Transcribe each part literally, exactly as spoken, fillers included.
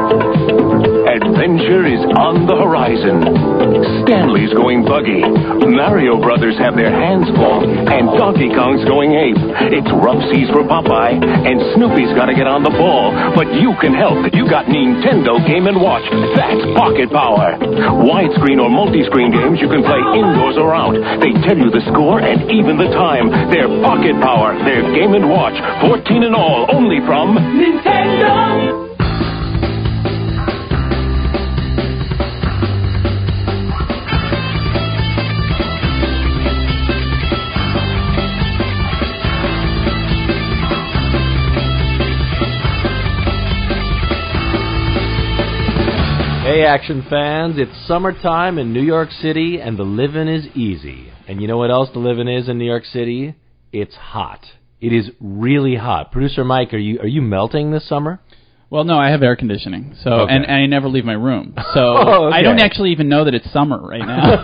Adventure is on the horizon. Stanley's going buggy. Mario Brothers have their hands full, and Donkey Kong's going ape. It's rough seas for Popeye, and Snoopy's got to get on the ball. But you can help. You got Nintendo Game and Watch. That's Pocket Power. Widescreen or multi-screen games you can play indoors or out. They tell you the score and even the time. They're Pocket Power. They're Game and Watch. fourteen in all, only from Nintendo. Hey, action fans, it's summertime in New York City, and the living is easy. And you know what else the living is in New York City? It's hot. It is really hot. Producer Mike, are you are you melting this summer? Well, no, I have air conditioning, so okay. and, and I never leave my room, so oh, okay. I don't actually even know that it's summer right now.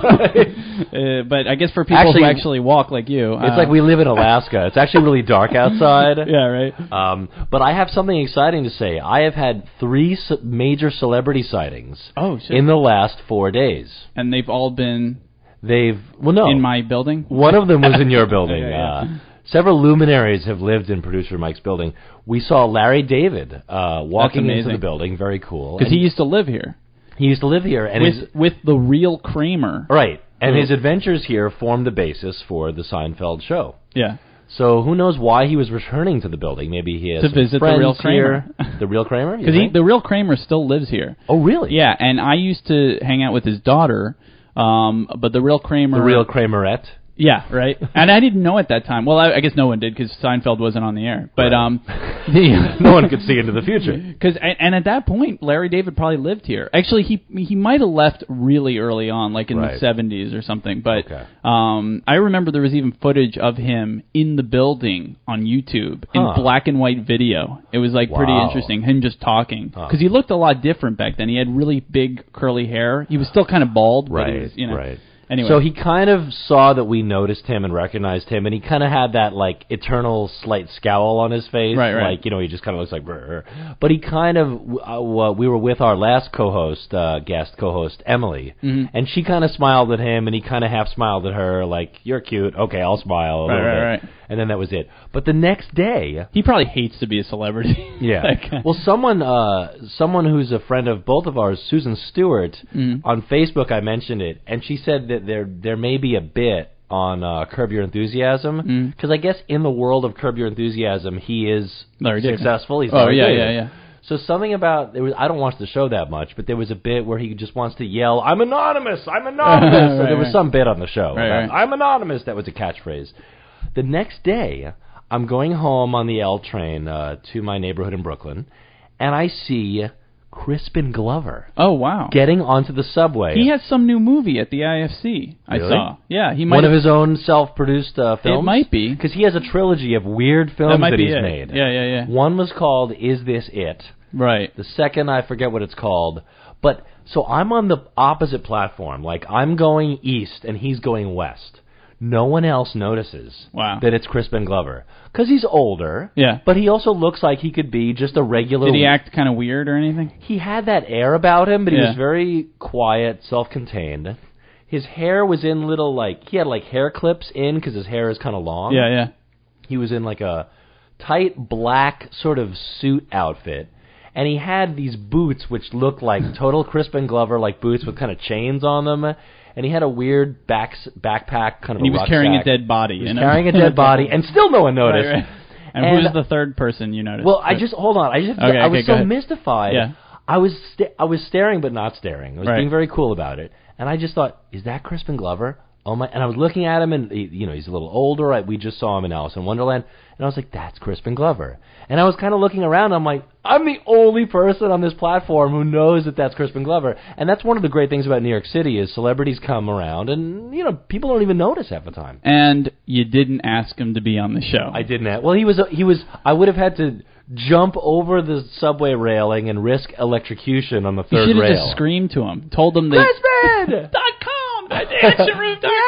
uh, but I guess for people actually, who actually walk like you, it's uh, like we live in Alaska. It's actually really dark outside. Yeah, right. Um, but I have something exciting to say. I have had three ce- major celebrity sightings. Oh, shit. In the last four days, and they've all been. They've well, no, in my building. One of them was in your building. yeah, yeah. Uh, Several luminaries have lived in Producer Mike's building. We saw Larry David uh, walking into the building. Very cool. Because he used to live here. He used to live here. and With, his, with the real Kramer. Right. And Ooh. his adventures here formed the basis for the Seinfeld show. Yeah. So who knows why he was returning to the building. Maybe he has to some visit friends the real Kramer. Here. The real Kramer? Because the real Kramer still lives here. Oh, really? Yeah, and I used to hang out with his daughter, um, but the real Kramer... The real Kramerette? Yeah, right. And I didn't know at that time. Well, I, I guess no one did because Seinfeld wasn't on the air. But right. um, the, no one could see into the future. Because and, and at that point, Larry David probably lived here. Actually, he he might have left really early on, like in right. the seventies or something. But okay. um, I remember there was even footage of him in the building on YouTube in huh. black and white video. It was like wow. pretty interesting. Him just talking because huh. he looked a lot different back then. He had really big curly hair. He was still kind of bald. Right. But he was, you know. Right. Anyway. So he kind of saw that we noticed him and recognized him, and he kind of had that, like, eternal slight scowl on his face. Right, right. Like, you know, he just kind of looks like... Brr. But he kind of... Uh, we were with our last co-host, uh, guest co-host, Emily, mm-hmm. and she kind of smiled at him, and he kind of half smiled at her, like, you're cute. Okay, I'll smile a right, little right, bit. Right. And then that was it. But the next day... He probably hates to be a celebrity. Yeah. Well, someone uh, someone who's a friend of both of ours, Susan Stewart, mm-hmm. on Facebook, I mentioned it, and she said that there there may be a bit on uh, Curb Your Enthusiasm, because mm. I guess in the world of Curb Your Enthusiasm, he is Larry successful. He's oh, Larry yeah, David. yeah, yeah. So something about there was I don't watch the show that much, but there was a bit where he just wants to yell, "I'm anonymous! I'm anonymous!" right, so there was right. some bit on the show right, about, right. "I'm anonymous." That was a catchphrase. The next day, I'm going home on the L train uh, to my neighborhood in Brooklyn, and I see Crispin Glover. Oh, wow. Getting onto the subway. He has some new movie at the I F C, I really? saw. Yeah, he might One have, of his own self-produced uh, films? It might be. Because he has a trilogy of weird films that, might that be he's it. made. Yeah, yeah, yeah. One was called Is This It? Right. The second, I forget what it's called. But, so I'm on the opposite platform. Like, I'm going east, and he's going west. No one else notices wow. that it's Crispin Glover. Because he's older, yeah. but he also looks like he could be just a regular... Did he act kind of weird or anything? He had that air about him, but he yeah. was very quiet, self-contained. His hair was in little, like... He had, like, hair clips in because his hair is kind of long. Yeah, yeah. He was in, like, a tight black sort of suit outfit. And he had these boots which looked like total Crispin Glover, like boots with kind of chains on them. And he had a weird back, backpack, kind of and he a was rucksack. carrying a dead body. He was you know? carrying a dead body, and still no one noticed. Right, right. And, and who's the third person you noticed? Well, I just, hold on. I just, okay, I was okay, so ahead. mystified. Yeah. I was, sta- I was staring but not staring. I was right. being very cool about it. And I just thought, is that Crispin Glover? Oh my! And I was looking at him, and he, you know, he's a little older. I, we just saw him in Alice in Wonderland, and I was like, "That's Crispin Glover." And I was kind of looking around. I'm like, I'm the only person on this platform who knows that that's Crispin Glover. And that's one of the great things about New York City is celebrities come around, and you know, people don't even notice half the time. And you didn't ask him to be on the show. I didn't. Have, well, he was. He was. I would have had to jump over the subway railing and risk electrocution on the third rail. You should have just screamed to him, told him that. Crispin! dot com, the action room dot com.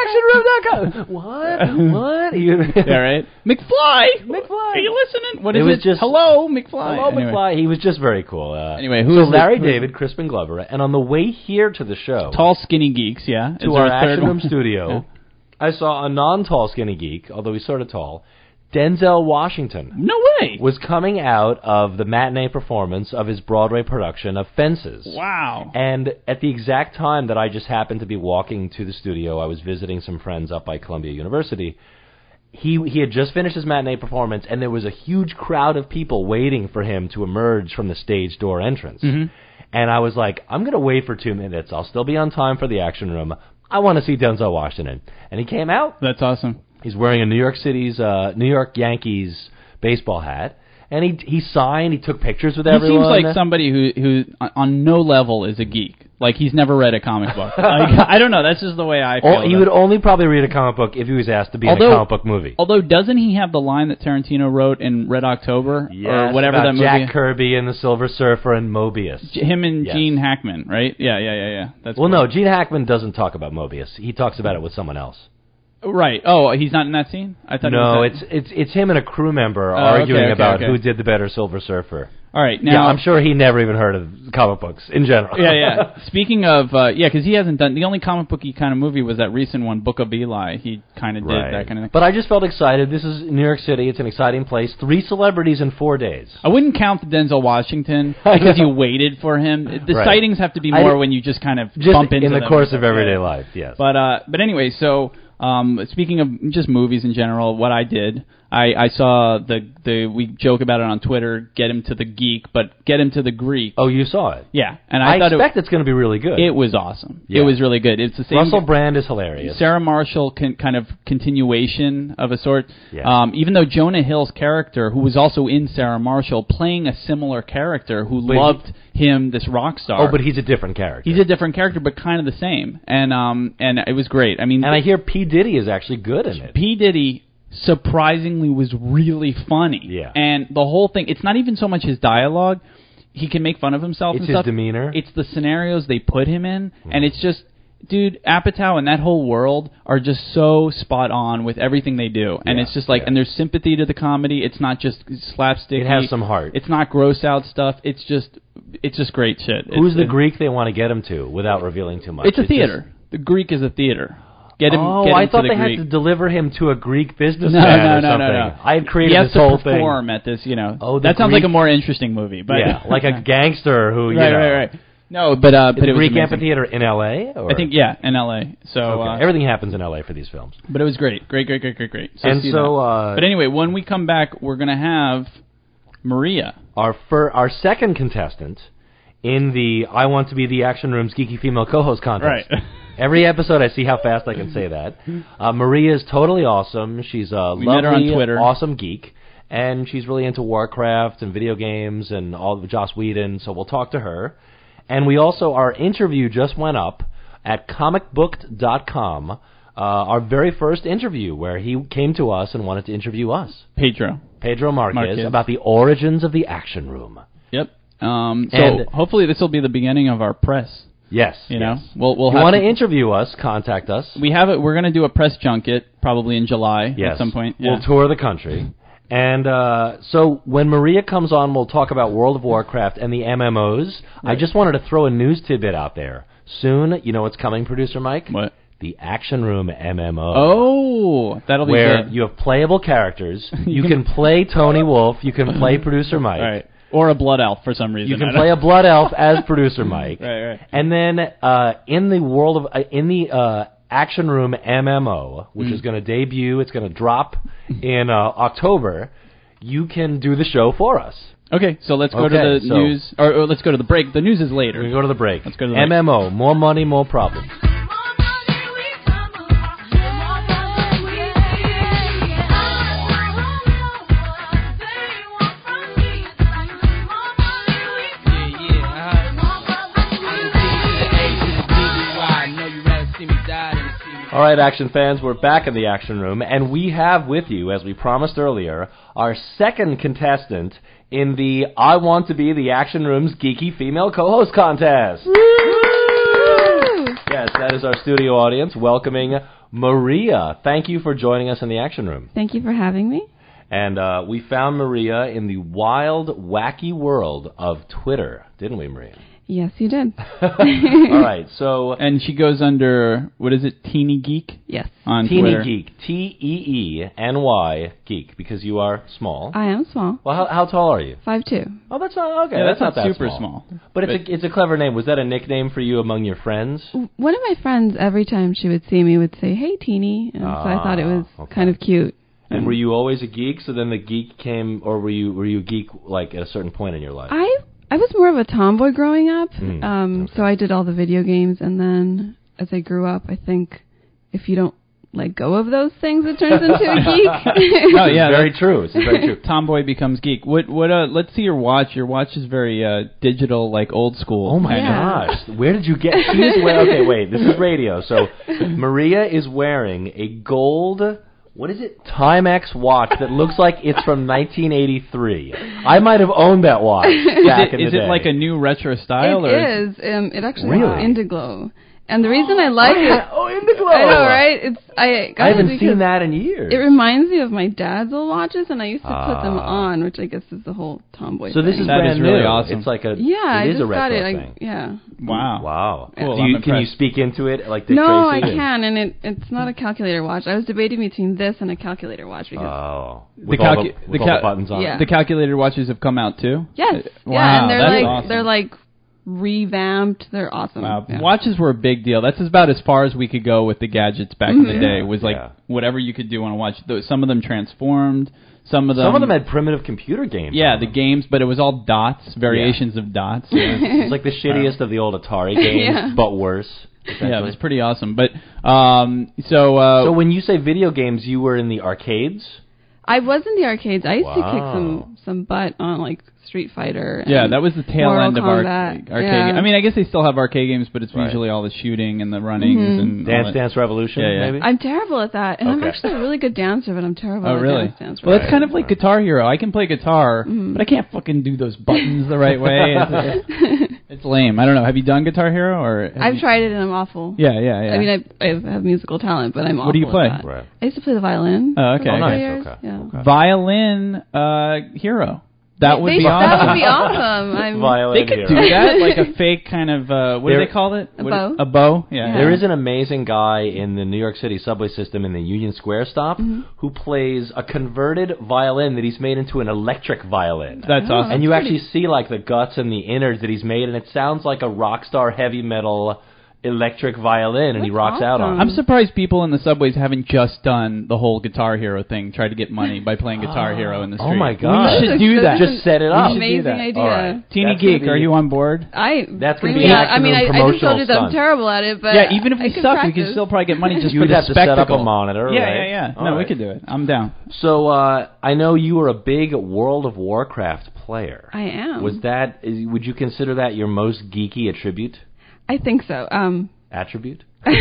action room dot com. What? What? You, yeah, right. McFly. McFly. Are you listening? What is it? Was it? Just, Hello, McFly. Hello, anyway. McFly. He was just very cool. Uh, anyway, who so is Larry it? David, Crispin Glover, and on the way here to the show, tall, skinny geeks. Yeah, to is our there a third action room one? studio, yeah. I saw a non-tall, skinny geek, although he's sort of tall. Denzel Washington. No way. Was coming out of the matinee performance of his Broadway production of Fences. Wow. And at the exact time that I just happened to be walking to the studio, I was visiting some friends up by Columbia University. He he had just finished his matinee performance, and there was a huge crowd of people waiting for him to emerge from the stage door entrance. Mm-hmm. And I was like, I'm going to wait for two minutes. I'll still be on time for the action room. I want to see Denzel Washington. And he came out. That's awesome. He's wearing a New York City's uh, New York Yankees baseball hat, and he he signed. He took pictures with he everyone. He seems like somebody who who on no level is a geek. Like he's never read a comic book. Like, I don't know. That's just the way I feel. He would only probably read a comic book if he was asked to be although, in a comic book movie. Although, doesn't he have the line that Tarantino wrote in Red October yes, or whatever about that movie? Jack Kirby and the Silver Surfer and Mobius. Him and yes. Gene Hackman, right? Yeah, yeah, yeah, yeah. That's well, cool. no, Gene Hackman doesn't talk about Mobius. He talks about it with someone else. Right. Oh, he's not in that scene? I thought. No, it was it's it's it's him and a crew member oh, arguing okay, okay, about okay. who did the better Silver Surfer. All right. Now, yeah, I'm sure he never even heard of comic books in general. yeah, yeah. Speaking of, uh, yeah, because he hasn't done the only comic booky kind of movie was that recent one, Book of Eli. He kind of did right. that kind of thing. But I just felt excited. This is New York City. It's an exciting place. Three celebrities in four days. I wouldn't count the Denzel Washington because you waited for him. The right. sightings have to be I more did, when you just kind of just bump into in the them. course of everyday yeah. life. Yes. But uh, but anyway, so. Um, speaking of just movies in general, what I did, I, I saw the the we joke about it on Twitter. Get him to the geek, but get him to the Greek. Oh, you saw it? Yeah, and I, I thought expect it, it's going to be really good. It was awesome. Yeah. It was really good. It's the same. Russell Brand is hilarious. Sarah Marshall can, kind of continuation of a sort. Yeah. Um, even though Jonah Hill's character, who was also in Sarah Marshall, playing a similar character who but loved he, him, this rock star. Oh, but he's a different character. He's a different character, but kind of the same. And um, and it was great. I mean, and I hear P. Diddy is actually good in it. P. Diddy surprisingly was really funny. Yeah. And the whole thing, it's not even so much his dialogue. He can make fun of himself it's and his stuff. demeanor. It's the scenarios they put him in, mm. and it's just, dude, Apatow and that whole world are just so spot on with everything they do. And yeah, it's just like, yeah. and there's sympathy to the comedy. It's not just slapstick. It has some heart. It's not gross out stuff. It's just, it's just great shit. Who's it's, the it, Greek they want to get him to without revealing too much? It's a it's theater. Just, the Greek is a theater. Get him, oh, get him I thought to the they Greek. had to deliver him to a Greek businessman no, no, or no, something. no, no. I had created he has this whole to thing. perform at this, you know. Oh, that sounds Greek, like a more interesting movie, but yeah, like a gangster who, you right, know, right, right. No, but uh, but the it was Greek amazing. amphitheater in L A. Or? I think yeah, in L A. So okay. uh, everything happens in L A for these films. But it was great, great, great, great, great, great. So and see so, that. uh, but anyway, when we come back, we're gonna have Maria, our fir- our second contestant in the I Want to Be the Action Room's Geeky Female Co-Host contest. Right. Every episode, I see how fast I can say that. Uh, Maria is totally awesome. She's a we met her lovely, on Twitter. awesome geek, and she's really into Warcraft and video games and all of Joss Whedon. So we'll talk to her. And we also, our interview just went up at comic booked dot com. Uh, our very first interview where he came to us and wanted to interview us. Pedro. Pedro Marquez, Marquez. about the origins of the Action Room. Yep. Um, so And- hopefully this will be the beginning of our press. Yes. You yes. know, we'll we'll If you have want to to, interview us, contact us. we have it. We're gonna do a press junket probably in July Yes. at some point. Yeah. We'll tour the country. And uh, so when Maria comes on, we'll talk about World of Warcraft and the M M Os. Right. I just wanted to throw a news tidbit out there. Soon, you know what's coming, Producer Mike? What? The Action Room M M O. Oh, that'll be where good. you have playable characters. You, You can, can- play Tony Wolf. You can play Producer Mike. All right. Or a blood elf for some reason. You can I don't- play a blood elf as Producer Mike. Right, right. And then uh, in the world of uh, in the uh, Action Room M M O, which Mm. is going to debut, it's going to drop in uh, October. You can do the show for us. Okay, so let's go Okay, to the so- news, or, or let's go to the break. The news is later. We're going to go to the break. Let's go to the M M O, more money, more problems. All right, Action fans, we're back in the Action Room, and we have with you, as we promised earlier, our second contestant in the I Want to Be the Action Room's Geeky Female Co-Host Contest. Woo! Yes, that is our studio audience welcoming Maria, thank you for joining us in the Action Room. Thank you for having me. And uh, we found Maria in the wild, wacky world of Twitter, didn't we, Maria? Yes, you did. All right, so... And she goes under, what is it, Teeny Geek? Yes. On Teeny Twitter. Geek, T E E N Y, Geek, because you are small. I am small. Well, how, how tall are you? five two. Oh, that's not, okay, Yeah, that's, that's not not that super small. small. But it's, But- a, it's a clever name. Was that a nickname for you among your friends? One of my friends, every time she would see me, would say, "Hey, teeny," and so I thought it was Ah, okay. kind of cute. And were you always a geek? So then the geek came, or were you were you a geek like at a certain point in your life? I I was more of a tomboy growing up, Mm, um, okay. so I did all the video games, and then as I grew up, I think if you don't let go of those things, it turns into a geek. Oh, yeah, very that's- true. It's very true. Tomboy becomes geek. What? What? Uh, let's see your watch. Your watch is very uh, digital, like old school. Oh my Yeah. gosh! Where did you get? She is wearing. Okay, wait. This is radio. So Maria is wearing a gold. What is it? Timex watch that looks like it's from nineteen eighty-three. I might have owned that watch back Is in it, is the it day. like a new retro style? It or is. Um, it actually Really? is Indiglo. And the reason I like it, Oh, Indiglo! I know, right? It's I. Got I it haven't because seen that in years. It reminds me of my dad's old watches, and I used to put them Ah. on, which I guess is the whole tomboy. so this thing. is That brand is really new. awesome. It's like a. Yeah, it I is just a retro got it. thing. I, yeah. Wow. Wow. Cool, Do I'm you, can you impressed. speak into it like Dick No, I Tracy? can, and it it's not a calculator watch. I was debating between this and a calculator watch because Oh, with The all calcu- the, the with all cal- the buttons on. Yeah. The calculator watches have come out too. yes, Uh, Wow, yeah, and they're that's like awesome. they're like revamped. They're awesome. Wow. Yeah. Watches were a big deal. That's about as far as we could go with the gadgets back in the Mhm. day. Was like Yeah. whatever you could do on a watch. Those- Some of them transformed. Some of them. Some of them had primitive computer games. Yeah, on the them. games, but it was all dots, variations of dots. Yeah. It's like the shittiest of the old Atari games, Yeah. but worse. Yeah, it essentially. was pretty awesome. But um, so uh, So when you say video games, you were in the arcades? I was in the arcades. I used to kick Wow. some some butt on like Street Fighter. And yeah, that was the tail Mortal end of arc- Kombat. arcade. Yeah. I mean, I guess they still have arcade games, but it's Right. usually all the shooting and the runnings Mhm. and all Dance that. Dance Revolution, Yeah, yeah. maybe? I'm terrible at that, and I'm Okay. actually a really good dancer, but I'm terrible Oh, at really? Dance Dance. Well, that's Right. kind of like Guitar Hero. I can play guitar, Mhm. but I can't fucking do those buttons the right way. It's, it's, it's lame. I don't know. Have you done Guitar Hero or? have I've you- tried it, and I'm awful. Yeah, yeah, yeah. I mean, I, I have musical talent, but I'm awful What do you at play? that. Right. I used to play the violin. Oh, for okay. a Oh, couple nice. years. Okay. Yeah. Okay. Violin uh, hero. That would They- be That awesome. would be awesome. I'm, Violin They could hero. do that, like a fake kind of. Uh, what There- do they call it? A What- bow. A bow. Yeah. There is an amazing guy in the New York City subway system in the Union Square stop Mhm. who plays a converted violin that he's made into an electric violin. That's Oh, awesome. and you That's actually see like the guts and the innards that he's made, and it sounds like a rock star heavy metal electric violin, and he That's rocks out on awesome. it. I'm surprised people in the subways haven't just done the whole Guitar Hero thing, tried to get money by playing Guitar Hero in the street. Oh my God. We should That's do a- that. that's Just set it We up. should do Amazing that. idea. All right. Teeny That's gonna Geek, be- are you on board? I That's gonna bring be me an out. I mean, I, Action I Room just told you that I'm promotional terrible at it, but yeah, even if I we can suck, we practice. could still probably get money just You'd for the have to set up spectacle. a monitor, Yeah, right? yeah, yeah. All no, we right. could do it. I'm down. So uh, I know you were a big World of Warcraft player. I am. Was that? Is, would you consider that your most geeky attribute? I think so. Um, Attribute?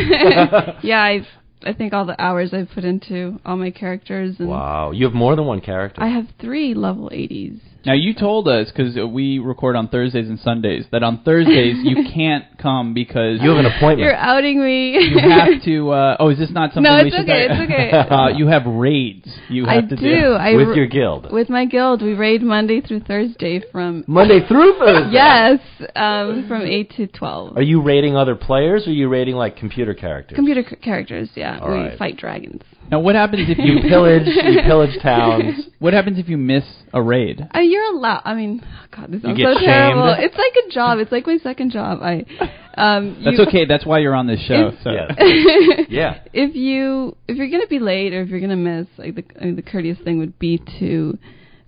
yeah, I I think all the hours I've put into all my characters, and Wow, you have more than one character. I have three level eighties. Now, you told us, because we record on Thursdays and Sundays, that on Thursdays you can't come because You have an appointment. You're outing me. you have to... Uh, oh, is this not something No, we it's should okay, talk- it's okay. Uh, you have raids you I have to do. do. I with r- your guild. with my guild, we raid Monday through Thursday from Monday through Thursday. yes, um, from eight to twelve. Are you raiding other players, or are you raiding like computer characters? Computer c- characters, yeah. All we right. fight dragons. Now, what happens if You you... pillage. You pillage towns. What happens if you miss a raid? Uh, you're allowed. I mean, God, this sounds get so terrible. shamed? It's like a job. It's like my second job. I. Um, That's you, okay. That's why you're on this show. It's- So. Yes. Yeah. If you if you're gonna be late or if you're gonna miss, like the I mean, the courteous thing would be to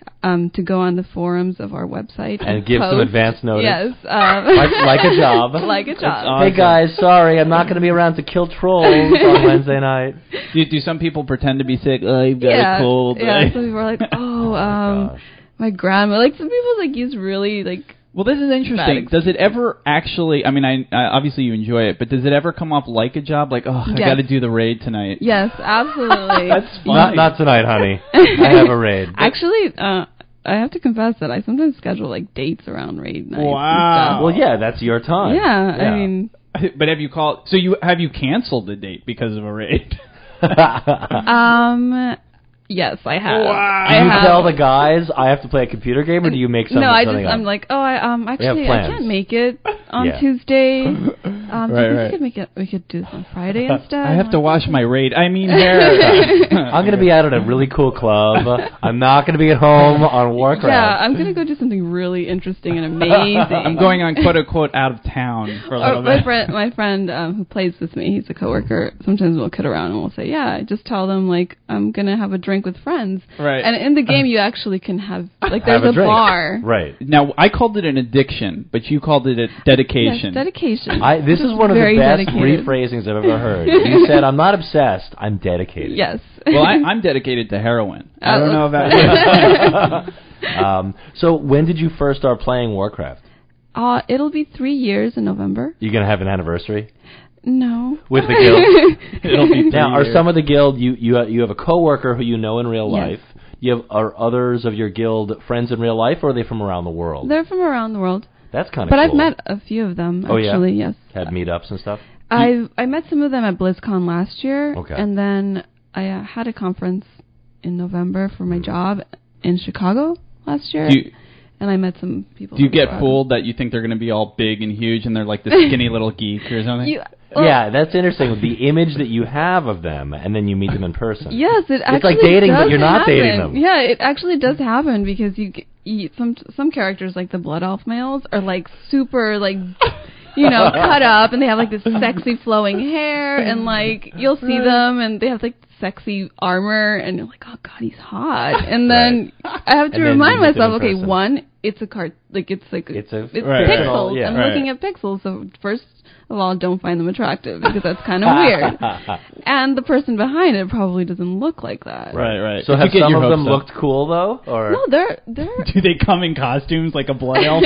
um to go on the forums of our website And give some post. advance notice. Yes, um, Like, like a job. like a job. awesome. Hey guys, sorry, I'm not going to be around to kill trolls on Wednesday night. Do, do some people pretend to be sick? Oh, you've got yeah, a cold. yeah. Some people are like, oh, um, gosh. my grandma. Like some people like use really like. Well, this is interesting. Bad Does it ever actually? I mean, I, I obviously you enjoy it, but does it ever come off like a job? Like, oh, I Yes. got to do the raid tonight. Yes, absolutely. That's funny. Not, not tonight, honey. I have a raid. Actually, uh, I have to confess that I sometimes schedule like dates around raid nights. and Wow. stuff. Well, yeah, that's your time. Yeah, I mean, But have you called? So you have you canceled the date because of a raid? um, yes, I have. Wow. I Do you have. tell the guys I have to play a computer game, or do you make some, no, I something just up? I'm like, oh, I um actually I plans. can't make it on Yeah. Tuesday. Um, Right, do you think right. we could make it? We could do this on Friday instead. I have I'm to like, wash okay. my raid. I mean hair. I'm going to be out at a really cool club. I'm not going to be at home on Warcraft. Yeah, I'm gonna go do something really interesting and amazing. I'm going on quote unquote out of town for a little Or my bit. friend, my friend um, who plays with me, he's a coworker. Sometimes we'll kid around and we'll say, "Yeah, just tell them like I'm gonna have a drink with friends." Right. And in the game, you actually can have like Have there's a a, drink. bar. Right. Now I called it an addiction, but you called it a dedication. Yes, dedication. I, this is one of the Very best dedicated. rephrasings I've ever heard. You said, I'm not obsessed, I'm dedicated. Yes. Well, I, I'm dedicated to heroin. I Uh, don't know about you. um, so when did you first start playing Warcraft? Uh, it'll be three years in November. You going to have an anniversary No. with the guild? It'll be Now, three are years. some of the guild, you, you, you have a coworker who you know in real Yes. life. You have, are others of your guild friends in real life, or are they from around the world? They're from around the world, That's kind of but cool. I've met a few of them Oh, yeah? actually. Yes. Had meetups and stuff? I I met some of them at BlizzCon last year, Okay. and then I uh, had a conference in November for my job in Chicago last year, Do you, and I met some people. do you from get Chicago. fooled that you think they're going to be all big and huge and they're like this skinny little geek or something? You, well, yeah, that's interesting. The image that you have of them, and then you meet them in person. Yes, it actually It's like dating, but does you're not happen. dating them. Yeah, it actually does happen because you, get- you some some characters like the Blood Elf males are like super like. You know, cut up, and they have like this sexy flowing hair, and like you'll see them, and they have like sexy armor, and you're like, oh god, he's hot. And then I have to And then remind you meet them myself, in okay, person. one, it's a cart, like it's like It's a it's Right, right. pixels. Yeah. I'm Right. looking at pixels, so first of all, don't find them attractive because that's kind of weird. And the person behind it probably doesn't look like that. Right, right. So Did have you get some your of them hopes up? looked cool, though? Or No, they're they're Do they come in costumes like a blood elf?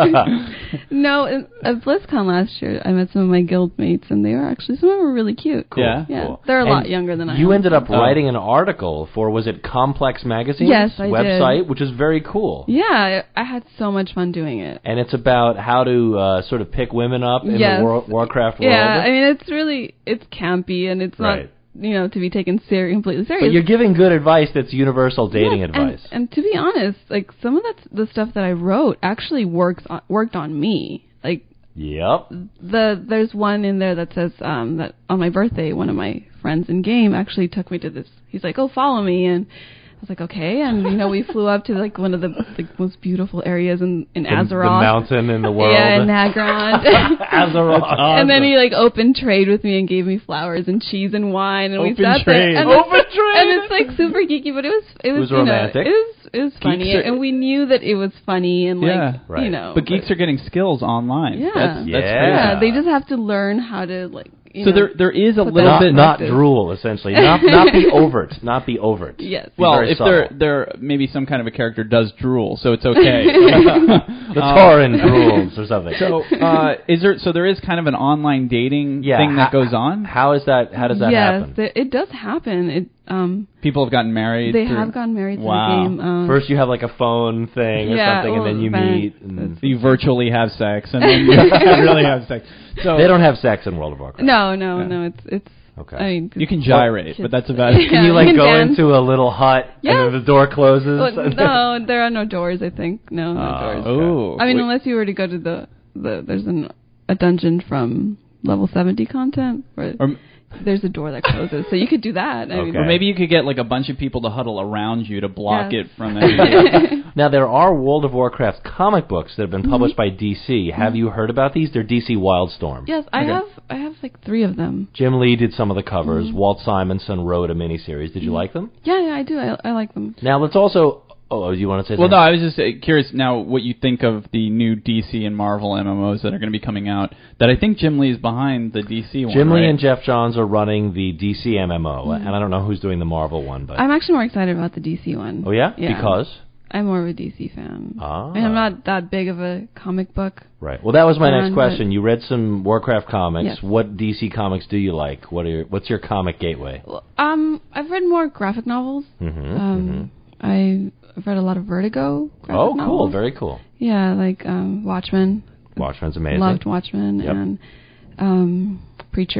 no. in- At BlizzCon last year, I met some of my guild mates, and they were actually some of them were really cute. Cool. Yeah? Yeah, Cool. they're a lot And younger than I am. You ended up Oh. writing an article for, was it Complex Magazine's Yes, I did. website, which is very cool. Yeah, I I had so much fun doing it. And it's about how to uh, sort of pick women up in Yes. the War- Warcraft world. Yeah, I mean it's really it's campy and it's Right. not you know to be taken ser- completely serious. But you're giving good advice that's universal dating Yes, advice. And, and to be honest, like some of that the stuff that I wrote actually works on, worked on me. Like Yep. the there's one in there that says um that on my birthday one of my friends in game actually took me to this. He's like, "Oh, follow me." And I was like, "Okay." And you know, we flew up to like one of the, the most beautiful areas in in The, Azeroth. the mountain in the world. Yeah, in Nagrand. Azeroth. And then he like open trade with me and gave me flowers and cheese and wine and we Open sat trade. there. And Open it's, trade. And it's like super geeky, but it was it was, was you know, romantic. it was it was funny, Geeks are- and we knew that it was funny and like Yeah. Right. you know. But geeks are getting skills online. Yeah. That's, that's Yeah. crazy. yeah, they just have to learn how to like. You So know, there there is a put little not, bit not practice. drool, essentially. Not not be overt. Not be overt. Yes. Be well, very if subtle. there there maybe some kind of a character does drool, so it's okay. The Uh, Tauren drools or something. So uh, is there so there is kind of an online dating yeah, thing that ho- goes on? Uh-huh. How is that? How does that yes, happen? th- it does happen. It um People have gotten married. they through- have gotten married through Wow. the game. Um, First, you have like a phone thing or Yeah, something, and well, then you then meet. And You virtually have sex, and then you really have sex. So they don't have sex in World of Warcraft. no, no, Yeah. no. It's it's. Okay. I mean, You can gyrate, kids- but that's about it. Can you Yeah, like you can go dance. into a little hut Yes. and then the door closes? Well, no, there are no doors. I think no, no Oh, doors. Oh, I mean, wait. unless you were to go to the the there's an a dungeon from level seventy content where Or, there's a door that closes, so you could do that. I mean, Okay. or maybe you could get like a bunch of people to huddle around you to block Yes. it from it. Now there are World of Warcraft comic books that have been published Mm-hmm. by D C. Have you heard about these? They're D C Wildstorm. yes, I Okay. have I have like three of them. Jim Lee did some of the covers. Mm-hmm. Walt Simonson wrote a miniseries. Did you like them? Yeah, yeah, I do. I I like them. Now let's also. Oh, you want to say Well, no, something? I was just uh, curious now what you think of the new D C and Marvel M M Os that are going to be coming out. That I think Jim Lee is behind the D C one. Jim Lee right? and Jeff Johns are running the D C M M O, Mm-hmm. and I don't know who's doing the Marvel one, but I'm actually more excited about the D C one. oh yeah, Yeah. because I'm more of a D C fan. Ah. I mean, I'm not that big of a comic book. right. Well, that was my next And, question. You read some Warcraft comics. Yes. What D C comics do you like? What are your, what's your comic gateway? Well, Um, I've read more graphic novels. Mm-hmm, Um, I- I've read a lot of Vertigo. Graphic Oh, cool! novels. Very cool. Yeah, like um, Watchmen. Watchmen's amazing. Loved Watchmen Yep. and um, Preacher.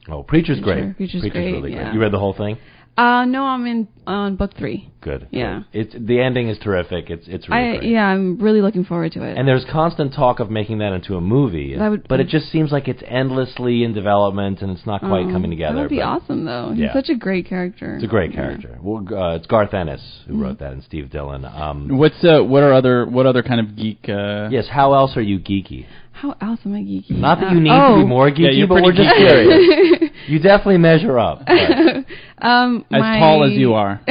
Oh, Preacher's Preacher. great. Preacher's Preacher's great, really yeah. great. You read the whole thing? Uh, no, I'm in on book three. Good. Yeah. Good. It's the ending is terrific. It's it's really I great. yeah, I'm really looking forward to it. And there's constant talk of making that into a movie, That would- but it just seems like it's endlessly in development and it's not quite Oh, coming together. That would be but awesome, though. Yeah. He's such a great character. It's a great Yeah. character. Well, uh, it's Garth Ennis who Mm-hmm. wrote that and Steve Dillon. Um, What's uh, what are other what other kind of geek? Uh, yes. How else are you geeky? How else am I geeky? Not that Uh, you need oh. to be more geeky, you're but pretty we're just geeky. curious. You definitely measure up. but- um, as my, tall as you are.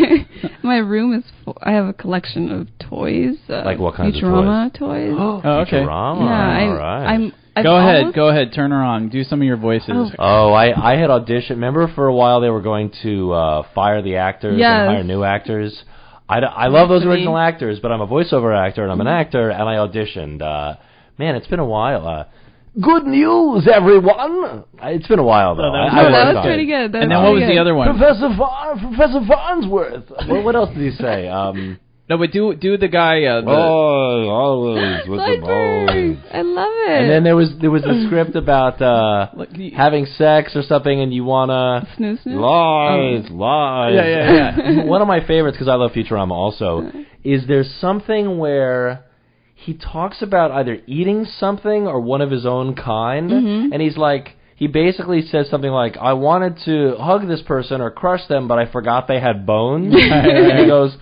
My room is full. I have a collection of toys. Uh, Like what kinds of Futurama toys? Oh, okay. Futurama. yeah, I, All right. I'm. I've Go ahead, almost- go ahead. Turn her on. Do some of your voices. Oh. Oh, I, I had auditioned. Remember for a while they were going to uh, fire the actors Yes. and hire new actors? I, d- I love those Funny. original actors, but I'm a voiceover actor and I'm an Mm-hmm. actor, and I auditioned. Uh, man, it's been a while. Uh, good news, everyone! Uh, It's been a while, though. Oh, that was- I, I Oh, worked that on was it. pretty good. That And then was what was pretty the good. other one? Professor Farn, Professor Farnsworth. what, what else did he say? Um, No, but do do the guy. Uh, the, oh, always with the Sideburns. bones. I love it. And then there was there was a script about uh, Look, the- having sex or something, and you wanna Snoo Snoo? lies, lies. Yeah, yeah, yeah. One of my favorites, because I love Futurama also, is there's something where he talks about either eating something or one of his own kind, Mm-hmm. and he's like. He basically says something like, I wanted to hug this person or crush them, but I forgot they had bones. And he goes,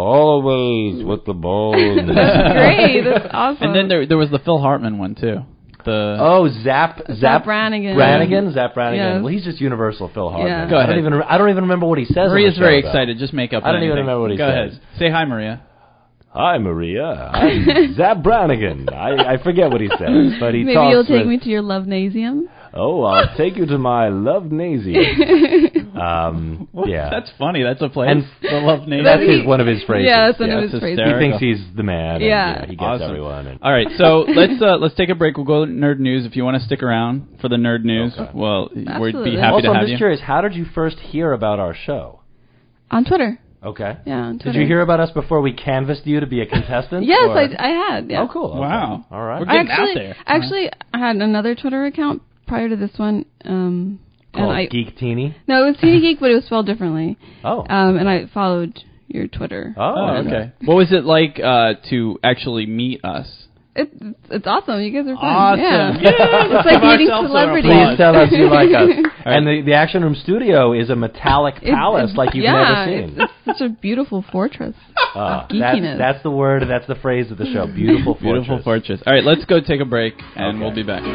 always with the bones. That's great. That's awesome. and then there there was the Phil Hartman one too. The Oh, Zap, Zap, Zap Brannigan. Brannigan, Zap Brannigan. Yes. Well, he's just Universal Phil Hartman. Yeah. Go I ahead. don't even. I don't even remember what he says. on the Maria's show, very though. excited. Just make up. I don't even anything. remember what he Go says. ahead. Say hi, Maria. Hi, Maria. I'm Zap Brannigan. I, I forget what he says, but he Maybe talks you'll take with, me to your Love-nasium. Oh, I'll take you to my love-nasium. um, What? yeah. That's funny. That's a place. And the love name. That's his, one of his phrases. Yeah, that's one yeah. of That's his phrases. He hysterical. thinks he's the man. And, Yeah. you know, he gets Awesome. everyone. And, All right, so let's uh, let's take a break. We'll go to nerd news. If you want to stick around for the nerd news, Okay. well, we'd be Absolutely. happy also, to I'm have just you. curious, how did you first hear about our show? On Twitter. Okay. Yeah, on Twitter. Did you hear about us before we canvassed you to be a contestant? Yes, or- I, I had. Yeah. Oh, cool. Okay. Wow. All right. We're I getting out actually, there. Actually, I had another Twitter account prior to this one. Um, and Called I Geek Teeny. no, it was Teeny Geek, but it was spelled differently. Oh. Um, and I followed your Twitter. oh, Oh, okay. What was it like uh, to actually meet us? It, it's, it's awesome. You guys are fun. Awesome. Yeah. Yes. It's like Give meeting ourselves an celebrities. applause. Please tell us you like us. right. And the, the Action Room studio is a metallic It's- palace it's- like you've yeah, never seen. It's, it's such a beautiful fortress. Ah, of that's, geekiness. that's the word, that's the phrase of the show. Beautiful fortress. Beautiful fortress. All right, let's go take a break, and Okay. we'll be back.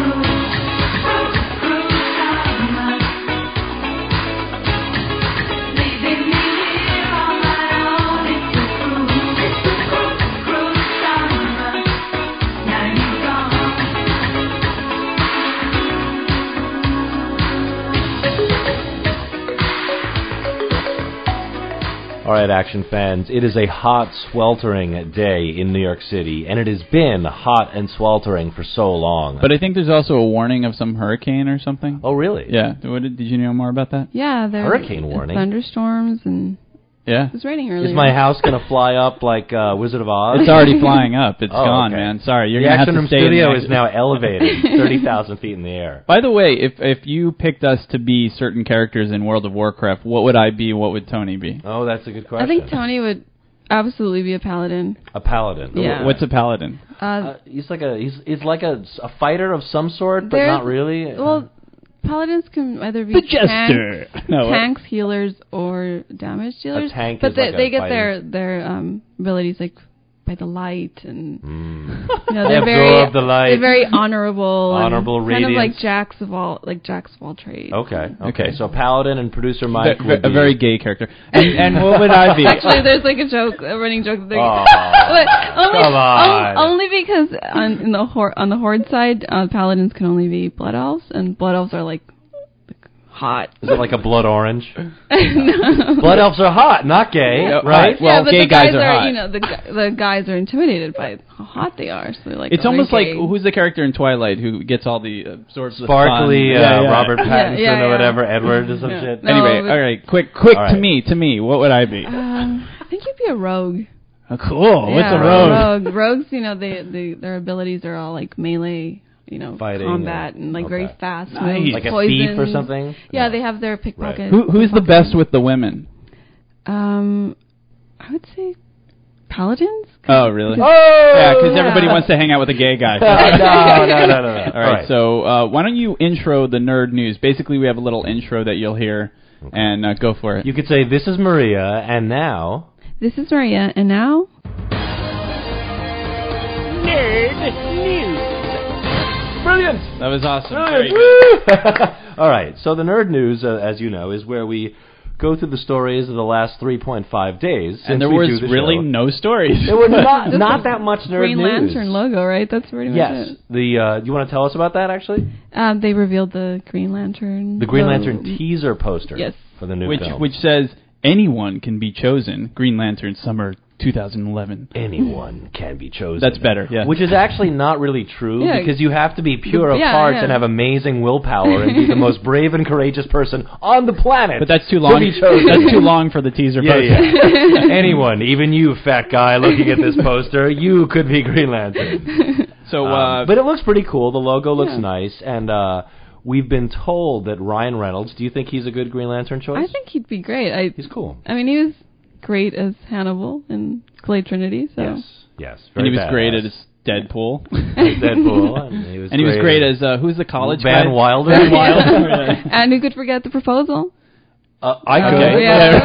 All right, Action fans, it is a hot, sweltering day in New York City, and it has been hot and sweltering for so long. But I think there's also a warning of some hurricane or something. oh, really? Yeah. What did, did you know more about that? Yeah, there Hurricane it's warning? thunderstorms, and Yeah. it was raining earlier. Is my house going to fly up like uh, Wizard of Oz? It's already flying up. It's Oh, gone, okay. man. Sorry, you're the gonna have Action to Room stay in studio the is now elevated thirty thousand feet in the air. By the way, if if you picked us to be certain characters in World of Warcraft, what would I be? What would Tony be? Oh, that's a good question. I think Tony would absolutely be a paladin. A paladin. Yeah. What's a paladin? Uh, Uh, he's like a he's he's like a, a fighter of some sort, but There's- not really. well, paladins can either be The tanks, jester. No, what? tanks, healers, or damage dealers. tank but is they like a they get fighting- their their um, abilities like by the light, and Mm. you know They they're absorb very the light. they're very honorable, and Honorable kind of like radiance. jacks of all like jacks of all trades. Okay, okay. Okay. So paladin and producer Mike Ve- would a be very gay character. And, and what would I be? Actually, there's like a joke, a running joke that they're Aw, but only, come on. on- only because on in the hor- on the horde side, uh, paladins can only be blood elves, and blood elves are like, like hot. Is it like a blood orange? No. Blood elves are hot, not gay, Yeah, right? Well, yeah, but gay the guys, guys are hot. you know, the gu- the guys are intimidated by how hot they are, so they're like. It's oh, almost they're like gay. who's the character in Twilight who gets all the uh, absorbs the Sparkly sun? uh, Yeah, yeah. Robert Pattinson yeah, or yeah. whatever, Edward or some Yeah. shit. No, Anyway, but- all right, quick, quick All to right. me, to me, what would I be? Um, I think you'd be a rogue. Oh, cool. What's yeah, a rogue? rogue? Rogues, you know, they, they their abilities are all like melee you know, Fighting combat and- and like okay. very fast Nice. moves, Like a poison. thief or something? Yeah, No. they have their pickpocket. Who who's the best with the women? Um, I would say paladins. Oh, really? Oh! Yeah, because everybody yeah. wants to hang out with a gay guy. no, no, no, no, no. All right, so uh, why don't you intro the nerd news? Basically, we have a little intro that you'll hear, and uh, go for it. You could say, this is Maria, and now... This is Maria, and now Nerd News. Brilliant! That was awesome. Brilliant! Very good. All right, so the Nerd News, uh, as you know, is where we go through the stories of the last three point five days. And there we was do the really show. no stories. There were not, Just not the that much Nerd Green News. Lantern logo, right? That's pretty much Yes. it. The, uh, you want to tell us about that, actually? Um, they revealed the Green Lantern. The Green logo. Lantern teaser poster Yes. for the new which film. which says anyone can be chosen. Green Lantern Summer twenty eleven. Anyone can be chosen. That's better, yeah. Which is actually not really true Yeah. because you have to be pure of Yeah, heart yeah. and have amazing willpower and be the most brave and courageous person on the planet. But that's too to long. be chosen. That's too long for the teaser Yeah, poster. yeah. Anyone, even you, fat guy, looking at this poster, you could be Green Lantern. So, Um, uh, but it looks pretty cool. The logo looks Yeah. nice, and uh, we've been told that Ryan Reynolds. Do you think he's a good Green Lantern choice? I think he'd be great. I, he's cool. I mean, he was great as Hannibal in Blade Trinity. So. Yes, yes. and he Very was great badass. as Deadpool. As Deadpool, and he was and he was great great as as uh, who's the college Van guy? Wilder. Van Wilder. And who could forget the proposal? Uh, I could. Okay.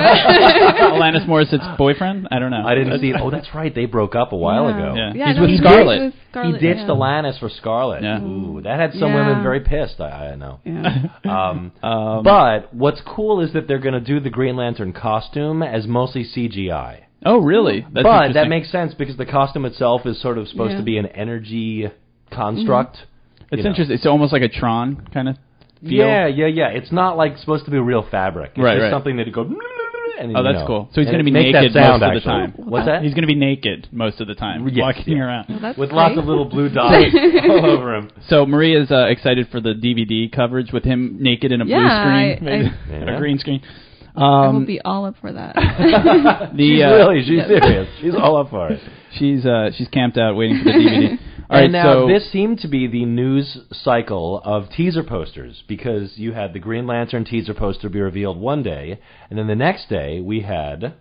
Yeah. Alanis Morissette's boyfriend? I don't know. I didn't see it. Oh, that's right. They broke up a while Yeah. ago. Yeah. Yeah, He's no, with he Scarlett. ditched with Scarlett, He ditched yeah. Alanis for Scarlett. Yeah. Ooh, that had some Yeah. women very pissed. I, I know. Yeah. Um, Um, but what's cool is that they're going to do the Green Lantern costume as mostly C G I. Oh, really? That's but that interesting. makes sense because the costume itself is sort of supposed Yeah. to be an energy construct. It's you know. interesting. It's almost like a Tron kind of feel. Yeah, yeah, yeah. It's not like supposed to be real fabric. It's Right, just right. something that you go. And, Oh, you that's know. cool. So he's And going to it be makes naked that sound, most of the actually. time. What's that? He's going to be naked most of the time, Yes, walking yeah. around. Well, that's With great. lots of little blue dots all over him. So Maria's uh, excited for the D V D coverage with him naked in a Yeah, blue I- screen, maybe. I- a green screen. I will Um, be all up for that. the She's uh, really, she's serious. She's all up for it. she's uh, she's camped out waiting for the D V D. All right, and now so this seemed to be the news cycle of teaser posters because you had the Green Lantern teaser poster be revealed one day, and then the next day we had.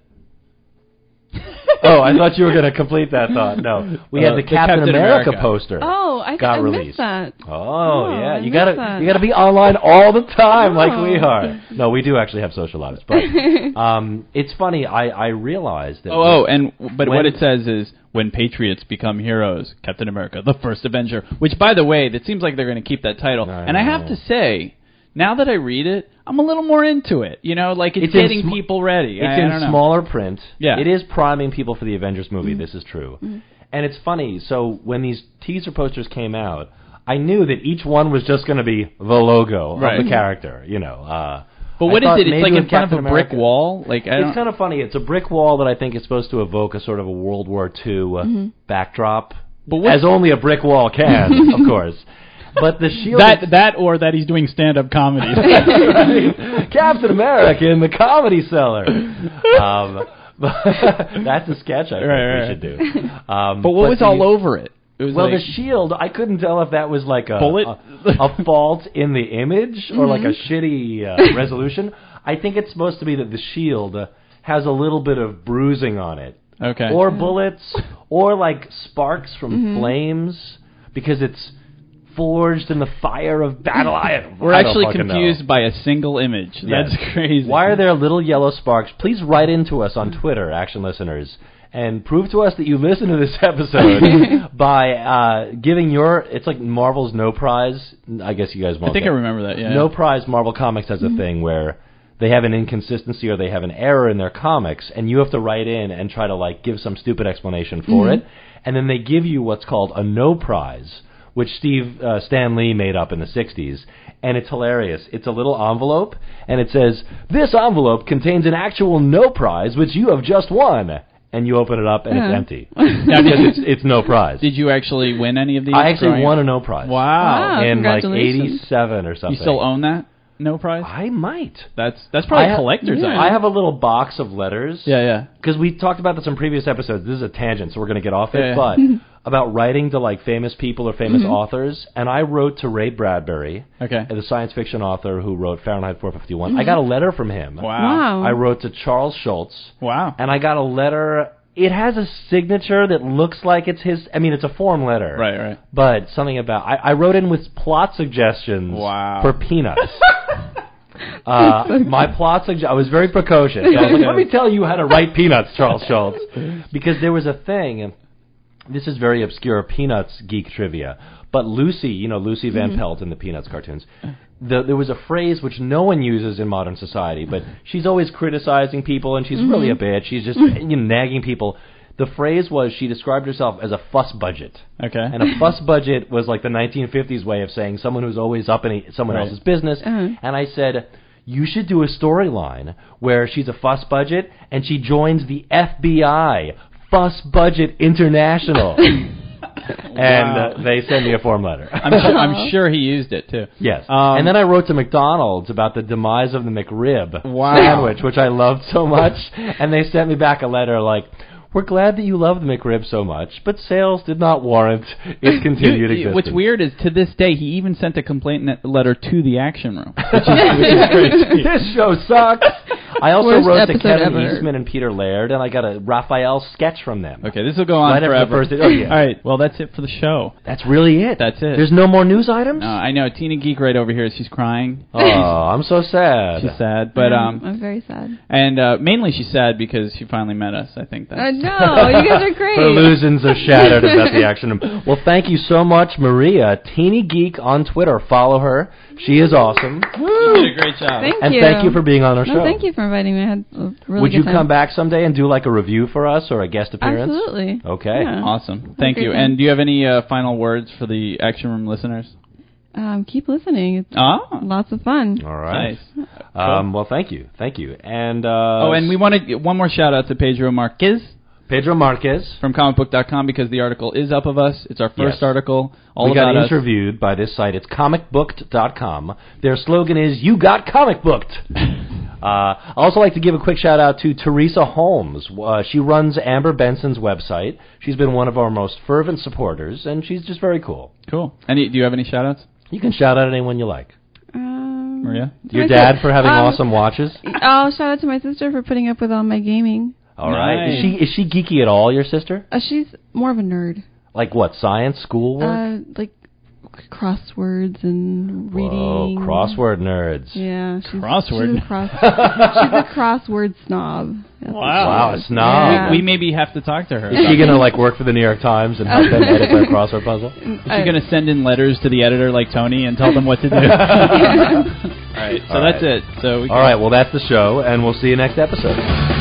Oh, I thought you were going to complete that thought. No, we had Uh, the the Captain, Captain America, America. poster. oh, I, got I released. missed that. Oh, Oh, yeah, I you missed gotta that. you gotta be online all the time like we Oh. are. No, we do actually have social lives, but um, it's funny. I I realized that. Oh, oh, and but when- what it says is when patriots become heroes, Captain America, the first Avenger. Which, by the way, that seems like they're going to keep that title. I and I have know. to say, now that I read it, I'm a little more into it. You know, like it's, It's in getting sm- people ready. It's I, I in don't know. smaller print. Yeah. It is priming people for the Avengers movie. Mm-hmm. This is true. And it's funny. So when these teaser posters came out, I knew that each one was just going to be the logo Right. of the character. You know. Uh, But I what is thought it? It's maybe like with in front Captain of a brick America- wall. Like I It's don't. kind of funny. It's a brick wall that I think is supposed to evoke a sort of a World War Two uh, backdrop. But what- as only a brick wall can, of course. But the shield. that that or that he's doing stand up comedy. Captain America in the Comedy Cellar. Um, that's a sketch I think Right, we right. should do. Um, but what was the- all over it? It was Well, like, the shield, I couldn't tell if that was like a Bullet? a, a fault in the image or like a shitty uh, resolution. I think it's supposed to be that the shield uh, has a little bit of bruising on it. okay. Or bullets, or like sparks from flames, because it's forged in the fire of battle. I, We're I don't actually fucking know. confused by a single image. Yes. That's crazy. Why are there little yellow sparks? Please write into us on Twitter, Action Listeners, and prove to us that you listened to this episode by uh, giving your... It's like Marvel's No Prize. I guess you guys won't I think get- I remember that. Yeah. No Prize Marvel Comics has a thing where they have an inconsistency or they have an error in their comics, and you have to write in and try to like give some stupid explanation for it, and then they give you what's called a No Prize, which Steve uh, Stan Lee made up in the sixties, and it's hilarious. It's a little envelope, and it says, "This envelope contains an actual No Prize, which you have just won." And you open it up, and Yeah. it's empty. Because it's, it's no prize. Did you actually win any of these? I actually growing won up? a No Prize. Wow. Wow. In like Congratulations. eighty-seven or something. You still own that? No prize? I might. That's that's probably I ha- collector's yeah. item. I have a little box of letters. Yeah, yeah. Because we talked about this in previous episodes. This is a tangent, so we're going to get off it. Yeah, yeah. about writing to like famous people or famous Mhm. authors, and I wrote to Ray Bradbury, Okay. the science fiction author who wrote Fahrenheit four fifty-one. Mhm. I got a letter from him. Wow. Wow. I wrote to Charles Schultz, Wow. and I got a letter. It has a signature that looks like it's his. I mean, it's a form letter. Right, right. But something about I, I wrote in with plot suggestions Wow. for Peanuts. uh, my plot suggestion. I was very precocious. I was like, let me tell you how to write Peanuts, Charles Schultz, because there was a thing. And this is very obscure Peanuts geek trivia. But Lucy, you know Lucy Van Mm-hmm. Pelt in the Peanuts cartoons. The, there was a phrase which no one uses in modern society, but she's always criticizing people, and she's Mm-hmm. really a bitch. She's just you know, nagging people. The phrase was she described herself as a fuss budget. Okay. And a fuss budget was like the nineteen fifties way of saying someone who's always up in a, someone Right. else's business. Uh-huh. And I said, you should do a storyline where she's a fuss budget and she joins the F B I, Fuss Budget International. And Wow. uh, they sent me a form letter. I'm sure, I'm sure he used it too. Yes. Um, and then I wrote to McDonald's about the demise of the McRib Wow. sandwich, which I loved so much. And they sent me back a letter like, we're glad that you love the McRib so much, but sales did not warrant its continued You- you- existence. What's weird is to this day he even sent a complaint net- letter to the Action Room, which is, which is great. This show sucks. I also Worst wrote to episode Kevin ever. Eastman and Peter Laird, and I got a Raphael sketch from them. Okay, this will go on Right after the forever. first- oh, yeah. All right, well that's it for the show. That's really it. That's it. There's no more news items? Uh, I know Tina Geek right over here. She's crying. Oh, I'm so sad. She's sad, but Yeah, um, I'm very sad. and uh, mainly she's sad because she finally met us. I think that's. Uh, no, you guys are great. Her illusions are shattered about the action room. Well, thank you so much, Maria. Teeny Geek on Twitter. Follow her. She is awesome. You did a great job. Thank And you. thank you for being on our No, show. thank you for inviting me. I had a really Would good you time. come back someday and do like a review for us or a guest appearance? Absolutely. Okay. Yeah. Awesome. Thank great you. time. And do you have any uh, final words for the Action Room listeners? Um, keep listening. It's Ah, lots of fun. All right. nice. Um, well, thank you. Thank you. And uh, Oh, and we want to get one more shout out to Pedro Marquez Pedro Marquez. from comic book dot com because the article is up of us. It's our first Yes. article. All we about got us. interviewed by this site. It's comic booked dot com. Their slogan is, you got comic booked. uh, I also like to give a quick shout out to Teresa Holmes. Uh, she runs Amber Benson's website. She's been one of our most fervent supporters, and she's just very cool. Cool. Any? Do you have any shout outs, You can shout out anyone you like. Um, Maria? Your my dad sis- for having um, awesome watches. Oh, shout out to my sister for putting up with all my gaming. All right. Is Nice. she is she geeky at all, your sister? Uh, she's more of a nerd. Like what, science, schoolwork? Uh, like crosswords and reading. Whoa, crossword nerds. Yeah, she's, Crossword? She's a, cross, she's a crossword snob. That's what Wow, she a is. snob. Yeah. We, we maybe have to talk to her. Is she gonna like work for the New York Times and help them edit their crossword puzzle? Is she going to send in letters to the editor like Tony and tell them what to do? All right, so All that's right. it. So we All right, well that's the show, and we'll see you next episode.